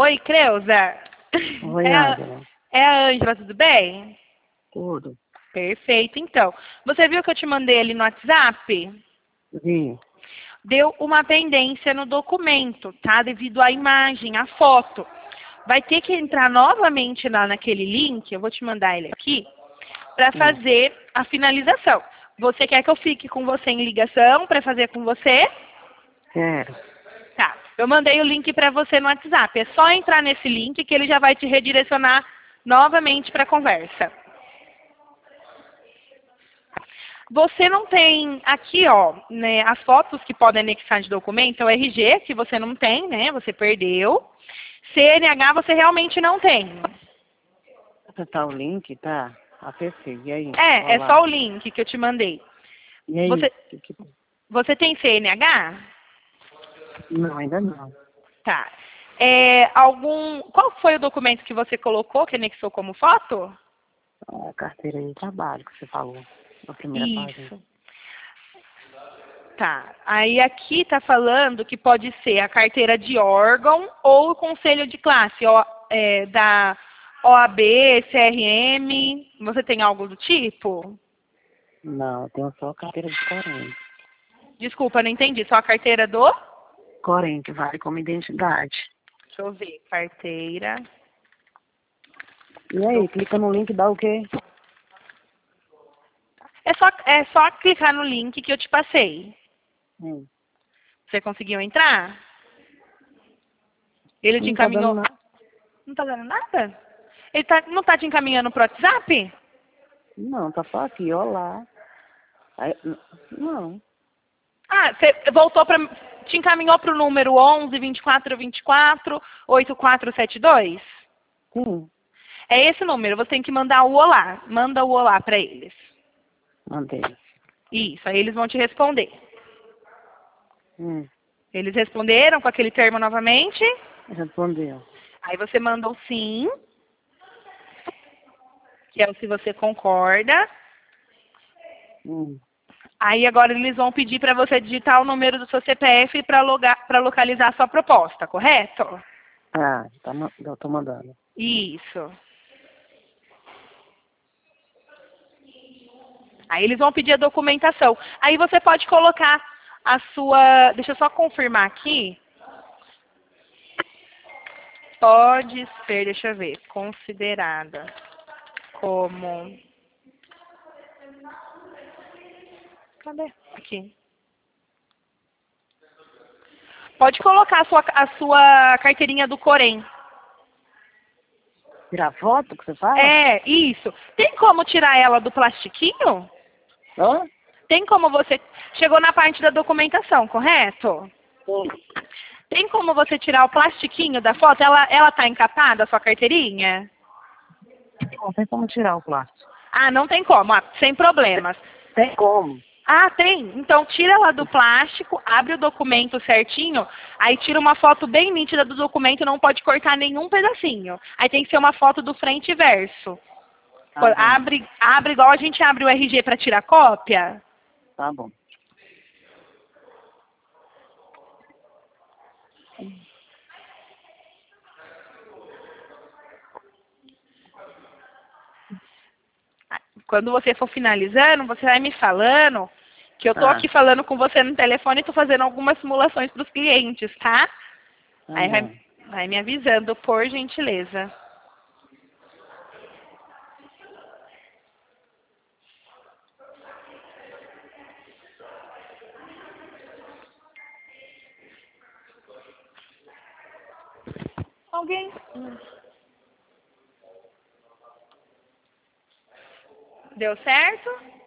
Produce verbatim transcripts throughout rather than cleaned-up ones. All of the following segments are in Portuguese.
Oi, Creuza. Oi, É a, Ávila. é a Ângela, tudo bem? Tudo. Perfeito, então. Você viu que eu te mandei ali no WhatsApp? Vi. Deu uma pendência no documento, tá? Devido à imagem, à foto. Vai ter que entrar novamente lá naquele link, eu vou te mandar ele aqui, para Hum, fazer a finalização. Você quer que eu fique com você em ligação para fazer com você? quero. Tá. Eu mandei o link para você no WhatsApp. É só entrar nesse link que ele já vai te redirecionar novamente para a conversa. Você não tem aqui, ó, né, as fotos que podem anexar de documento, é o R G, que você não tem, né? Você perdeu. C N H você realmente não tem. Apertar o link, tá? Acessei. E aí? É, é só Olá. o link que eu te mandei. E aí? Você, Que que- você tem C N H? Não, ainda não. Tá. É, algum, qual foi o documento que você colocou, que anexou como foto? A carteira de trabalho que você falou na primeira página. Isso. Tá. Aí aqui tá falando que pode ser a carteira de órgão ou o conselho de classe, ó, é, da O A B, C R M. Você tem algo do tipo? Não, eu tenho só a carteira de Corém. Desculpa, não entendi. Só a carteira do? Corém, que vale como identidade. Deixa eu ver. Carteira E do. aí, clica no link e dá o quê? É só, é só clicar no link que eu te passei. Hum. Você conseguiu entrar? Ele te Não tá dando encaminhou. nada. Não tá dando nada? Ele tá, não tá te encaminhando pro WhatsApp? Não, tá só aqui, olá. Aí, n- não. Ah, você voltou para. Te encaminhou para o número onze, vinte e quatro, vinte e quatro, oitenta e quatro setenta e dois? Sim, É esse número, você tem que mandar o olá. Manda o olá para eles. mandei. Isso, aí eles vão te responder. Hum, Eles responderam com aquele termo novamente. respondeu. Aí você manda o sim, que é o se você concorda. Hum. Aí agora eles vão pedir para você digitar o número do seu C P F para localizar a sua proposta, correto? Tá, tá, ma- eu tô mandando. Isso. Aí eles vão pedir a documentação. Aí você pode colocar a sua. Deixa eu só confirmar aqui. Pode ser, deixa eu ver, considerada como. Cadê? Aqui. Pode colocar a sua, a sua carteirinha do Corém. Tirar foto que você fala? É, isso. Tem como tirar ela do plastiquinho? Hã? Tem como você. Chegou na parte da documentação, correto? Sim. Tem como você tirar o plastiquinho da foto? Ela, ela tá encapada, a sua carteirinha? Não tem como tirar o plástico. Ah, não tem como. Ah, sem problemas. Tem como. Ah, tem. Então tira ela do plástico, abre o documento certinho, aí tira uma foto bem nítida do documento, não pode cortar nenhum pedacinho. Aí tem que ser uma foto do frente e verso. Tá bom, Abre, abre igual a gente abre o R G para tirar cópia. tá bom. Quando você for finalizando, você vai me falando que eu tô Tá, aqui falando com você no telefone e tô fazendo algumas simulações para os clientes, tá? tá Aí vai, bom. vai me avisando, por gentileza. Alguém? Hum. Deu certo?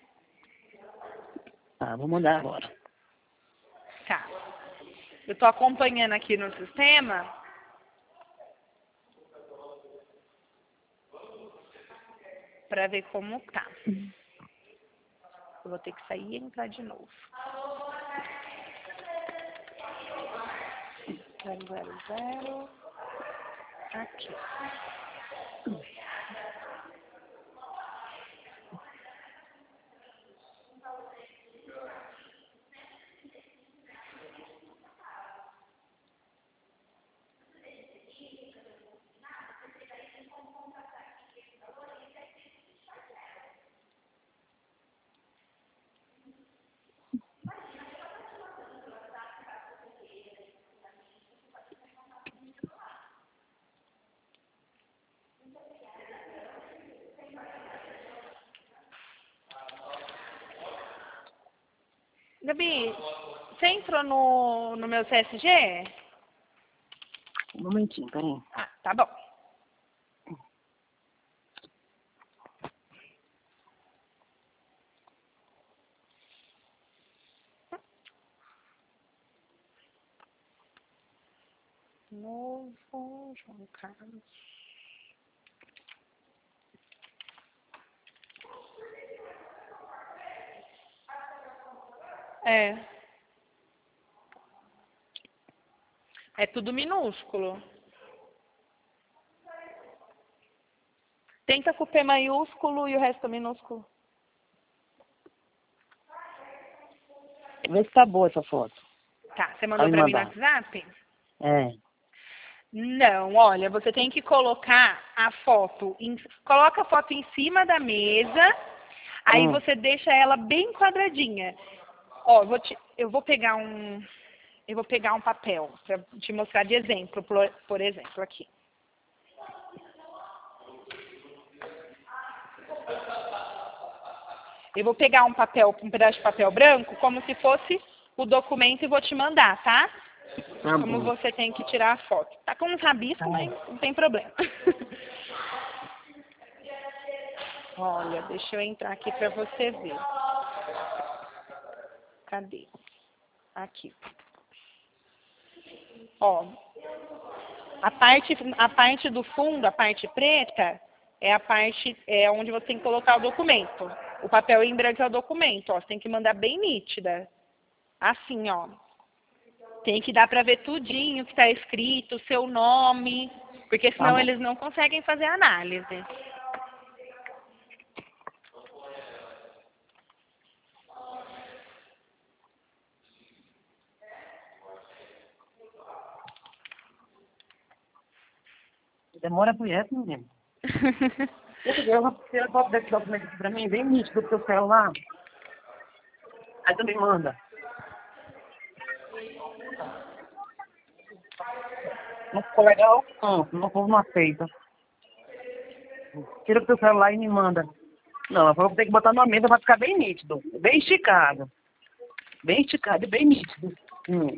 Tá, vou mandar agora. Tá. Eu tô acompanhando aqui no sistema. Pra ver como tá. Eu vou ter que sair e entrar de novo. Zero, zero, zero. Aqui. Gabi, você entrou no, no meu C S G? Um momentinho, peraí. Ah, tá bom. Novo João Carlos. É. É tudo minúsculo. Tenta com o P maiúsculo e o resto é minúsculo. Vê se tá boa essa foto. Tá, você mandou Vai pra mim no mandar. WhatsApp? É. Não, olha, você tem que colocar a foto, em, coloca a foto em cima da mesa, aí Hum. você deixa ela bem quadradinha. Ó, eu vou, te, eu vou pegar um, eu vou pegar um papel para te mostrar de exemplo, por, por exemplo, aqui. Eu vou pegar um papel, um pedaço de papel branco, como se fosse o documento e vou te mandar, tá? Tá Como bom. você tem que tirar a foto. Tá com um rabisco, Tá. mas não tem problema. Olha, deixa eu entrar aqui para você ver. Cadê? Aqui. Ó, a parte, a parte do fundo, a parte preta, é a parte é onde você tem que colocar o documento. O papel em branco é o documento, ó. Você tem que mandar bem nítida. Assim, ó. Tem que dar para ver tudinho que está escrito, o seu nome, porque senão Tá eles não conseguem fazer a análise. Demora pro resto, menino. Eu vou tirar a foto desse documento aqui pra mim, bem nítido do seu celular. Aí tu me manda. Não ficou legal? Não, não, o povo não aceita. Tira o teu celular e me manda. Não, eu vou ter que botar numa mesa pra ficar bem nítido. Bem esticado. Bem esticado e bem nítido. Hum.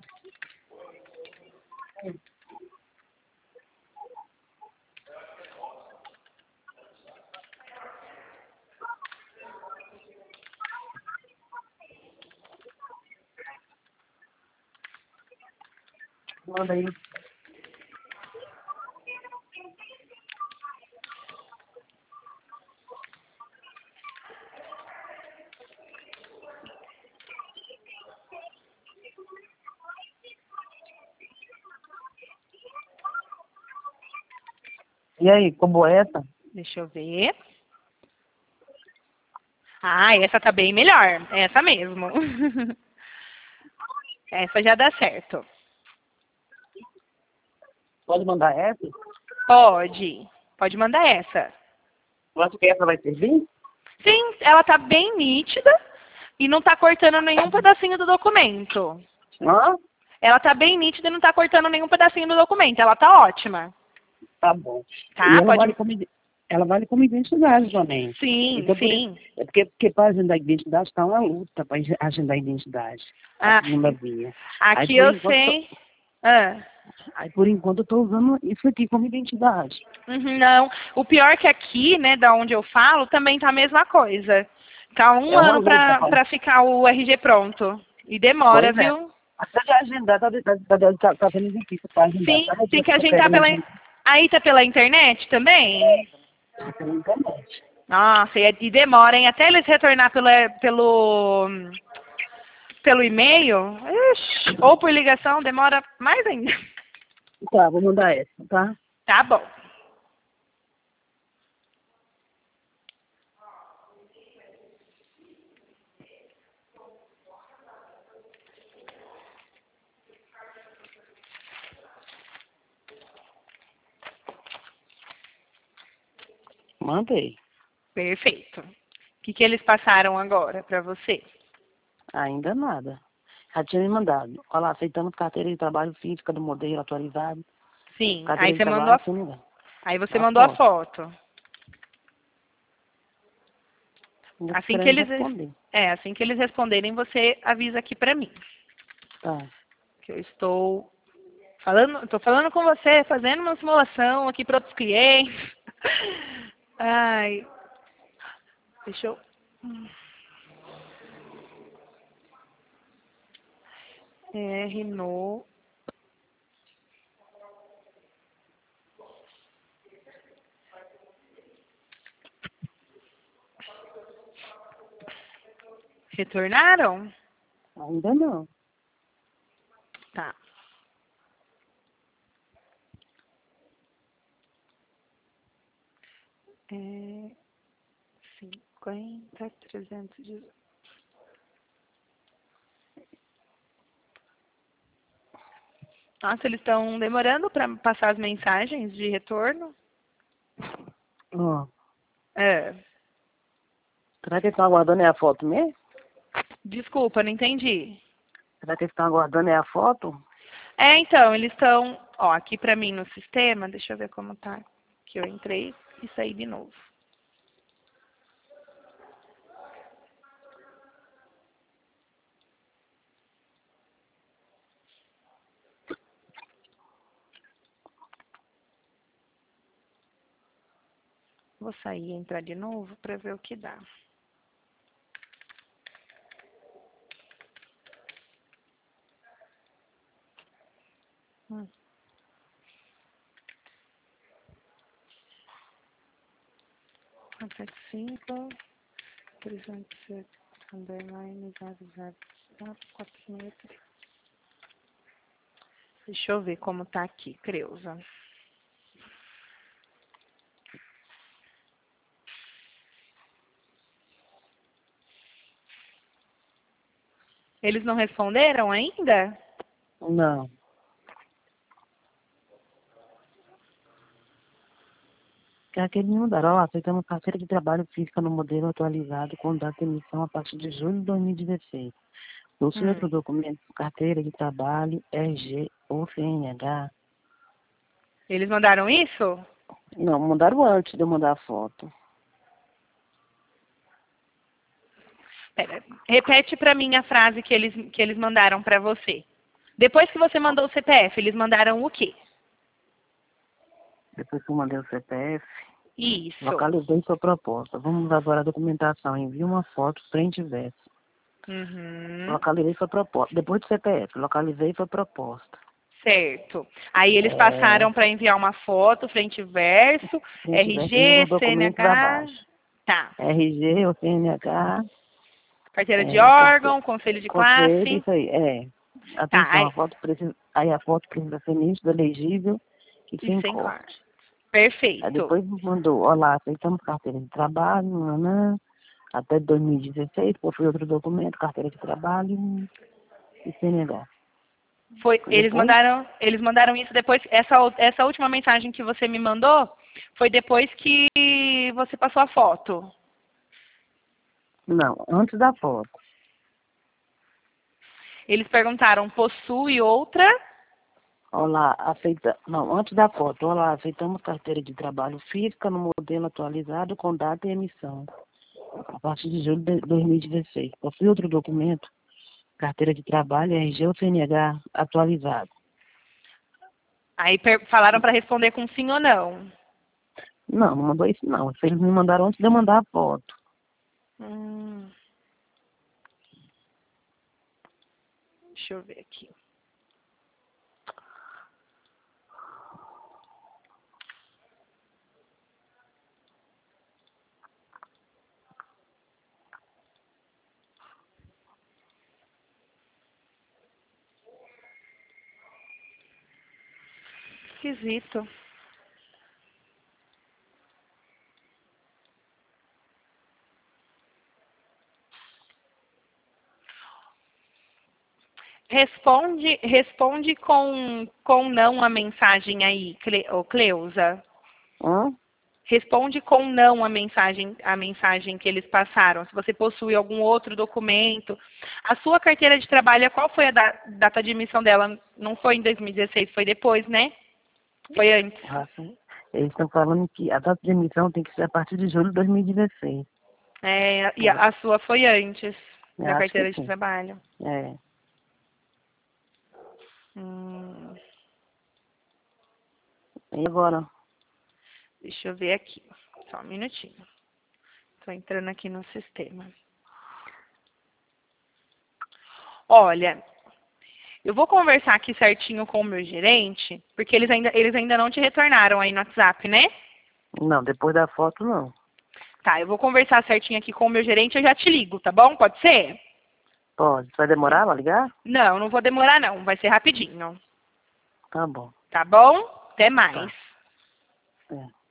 Manda aí. E aí, como é essa? Deixa eu ver. Ah, essa tá bem melhor. Essa mesmo. Essa já dá certo. Pode mandar essa? Pode. Pode mandar essa. Eu acho que essa vai servir? Sim, ela tá bem nítida e não tá cortando nenhum pedacinho do documento. Hã? Ela tá bem nítida e não tá cortando nenhum pedacinho do documento. Ela tá ótima. Tá bom. E Tá? ela Pode. vale como, ide- ela vale como identidade também. Sim, Então, por sim. isso, é porque, porque para agendar identidade está uma luta para agendar identidade. Ah, A segunda via. Aí, aqui por eu enquanto, sei. Ah. aí, por enquanto, eu estou usando isso aqui como identidade. Uhum, não. O pior é que aqui, né, da onde eu falo, também tá a mesma coisa. Tá um É uma ano luta. pra, Pra... pra ficar o R G pronto. E demora, Pois é. viu? Até de agendar, tá, tá, tá, tá, tá sendo difícil para agendar. Sim, Cada tem dia que que eu tô agendar querendo pela. agendar Aí tá pela internet também? pela internet. Nossa, e e demora, hein? Até eles retornar pelo, pelo, pelo e-mail, ixi, ou por ligação, demora mais ainda. Tá, vou mandar essa, tá? Tá bom. Mandei. Perfeito. O que, que eles passaram agora para você? Ainda nada. Já tinha me mandado. Olha lá, aceitando carteira de trabalho física do modelo atualizado. Sim, aí Carteira de você mandou trabalho, a, se não me engano. aí você A mandou a foto. foto. Ainda Assim que esperando eles responder. É, assim que eles responderem, você avisa aqui pra mim. Tá. Que eu estou falando, estou falando com você, fazendo uma simulação aqui para outros clientes. Ai, deixa eu... R no... Retornaram? Ainda não. Tá. É... cinquenta, trezentos e dezoito. Nossa, eles estão demorando para passar as mensagens de retorno? Ó, É. será que eles estão aguardando é a foto mesmo? Desculpa, não entendi. Será que eles estão aguardando é a foto? É, então, eles estão... Ó, aqui pra mim no sistema, deixa eu ver como tá. Que eu entrei e saí de novo. Vou sair e entrar de novo pra ver o que dá. Hum. Aperto cinco, trezentos e sete, underline, zero, zero, quatro, quatro metros. Deixa eu ver como tá aqui, Creuza. Eles não responderam ainda? Não. Que é aquele mudaram. Ó, aceitamos carteira de trabalho física no modelo atualizado com data de emissão a partir de julho de dois mil e dezesseis. Possui Hum. outro documento, carteira de trabalho, R G ou C N H. Eles mandaram isso? Não, mandaram antes de eu mandar a foto. Pera, repete pra mim a frase que eles, que eles mandaram pra você. Depois que você mandou o C P F, eles mandaram o quê? Depois que eu mandei o C P F, Isso. localizei sua proposta. Vamos agora à documentação. Envie uma foto frente e verso. Uhum. Localizei sua proposta. Depois do C P F, localizei sua proposta. Certo. Aí eles É, passaram para enviar uma foto, frente e verso, frente e verso, e o R G, documento para C N H, baixo. tá. R G ou C N H, Carteira de é, carte- órgão, conselho de conselho, classe. isso aí, é. Tá, Atenção, aí, a foto precisa, aí a foto precisa ser nítida, legível e e sem sem corte. corte. Aí Perfeito. depois mandou, olá, aceitamos carteira de trabalho, nanã, até dois mil e dezesseis, possui outro documento, carteira de trabalho e C N H. Foi, Foi eles depois? mandaram, eles mandaram isso depois, essa, essa última mensagem que você me mandou, foi depois que você passou a foto. Não, antes da foto. Eles perguntaram, possui outra? Olá, aceita, não, antes da foto, olá, aceitamos carteira de trabalho física no modelo atualizado com data e emissão, a partir de julho de dois mil e dezesseis. Possui outro documento, carteira de trabalho, R G ou C N H atualizado. Aí per- falaram para responder com sim ou não. Não, não mandou isso não. Eles me mandaram antes de eu mandar a foto. Hum, deixa eu ver aqui. Esquisito. Responde, responde com, com não a mensagem aí, Cle, ô, Cleusa. Hã? Responde com não a mensagem, a mensagem que eles passaram. Se você possui algum outro documento. A sua carteira de trabalho, qual foi a da- data de emissão dela? Não foi em dois mil e dezesseis, foi depois, né? Foi antes. Ah, sim. Eles estão falando que a data de emissão tem que ser a partir de julho de dois mil e dezesseis. É, e a, a sua foi antes Eu da acho carteira que de sim. trabalho. É. Hum, E agora? deixa eu ver aqui. Só um minutinho. Tô entrando aqui no sistema. Olha, eu vou conversar aqui certinho com o meu gerente, porque eles ainda, eles ainda não te retornaram aí no WhatsApp, né? Não, depois da foto não. Tá, eu vou conversar certinho aqui com o meu gerente e eu já te ligo, tá bom? Pode ser? Pode. Vai demorar pra ligar? Não, não vou demorar não, vai ser rapidinho. Tá bom. Tá bom? Até mais. Tá. É.